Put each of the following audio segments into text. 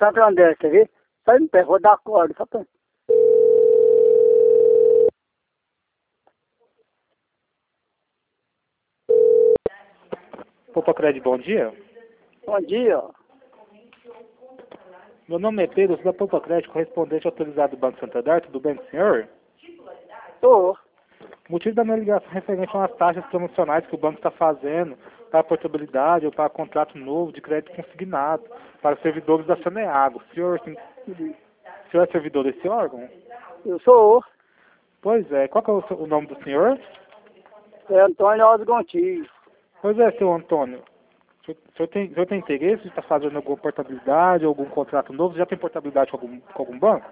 Santander, quer ver? Só me pega, vou dar corda, só pra... Poupa Crédito, bom dia. Bom dia. Meu nome é Pedro, sou da Poupa Crédito, correspondente autorizado do Banco Santander. Tudo bem com o senhor? Tô. O motivo da minha ligação é referente a umas taxas promocionais que o banco está fazendo para portabilidade ou para contrato novo de crédito consignado para servidores da Saneago. O senhor é servidor desse órgão? Eu sou. Pois é. Qual que é o nome do senhor? É Antônio Alves Gontijo. Pois é, seu Antônio. O senhor tem interesse de estar fazendo alguma portabilidade, algum contrato novo? Já tem portabilidade com algum banco?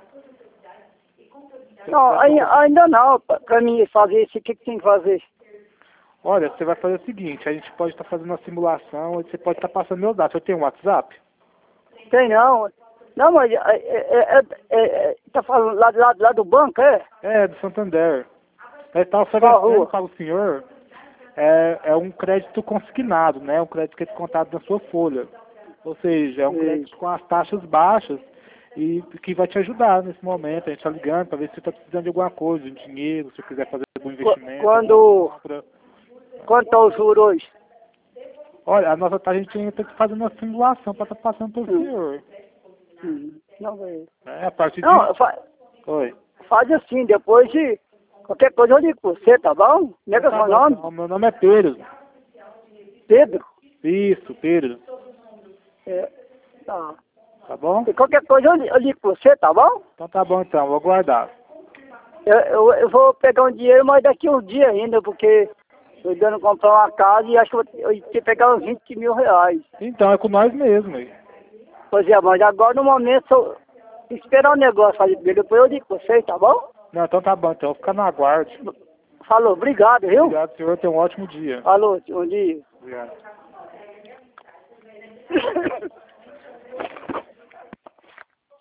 Não, ainda não. Pra mim fazer isso, o que tem que fazer? Olha, você vai fazer o seguinte, a gente pode estar fazendo uma simulação, você pode estar passando meus dados. Você tem um WhatsApp? Tem não. Não, mas tá falando lá do banco, é? É, do Santander. Ele está Qual oferecendo rua? para o senhor um crédito consignado, né? Um crédito que é descontado na sua folha. Ou seja, é um crédito com as taxas baixas e que vai te ajudar nesse momento. A gente está ligando para ver se você está precisando de alguma coisa, de dinheiro, se quiser fazer algum investimento. Quando... Compra. Quanto tá o juro hoje? Olha, a nossa taxa a gente ainda está fazendo uma simulação para estar passando para o senhor. Não, velho. A partir Não, de... Oi. faz assim, depois de qualquer coisa eu ligo pra você, tá bom? Como é que é Tá seu bom, nome? então. Meu nome é Pedro. Pedro? Isso, Pedro. É, tá. Tá bom? E qualquer coisa eu ligo pra você, tá bom? Então tá bom então, vou aguardar. Eu vou pegar um dinheiro, mas daqui uns dias ainda, porque tô dando comprar uma casa e acho que eu tenho que pegar uns 20 mil reais. Então, é com nós mesmo. Aí. Pois é, mas agora no momento eu esperar o negócio fazer primeiro, depois eu ligo pra você, tá bom? Não, então tá bom, então. Fica no aguardo. Falou, obrigado, viu? Obrigado, senhor. Tenha um ótimo dia. Falou, bom dia. Obrigado.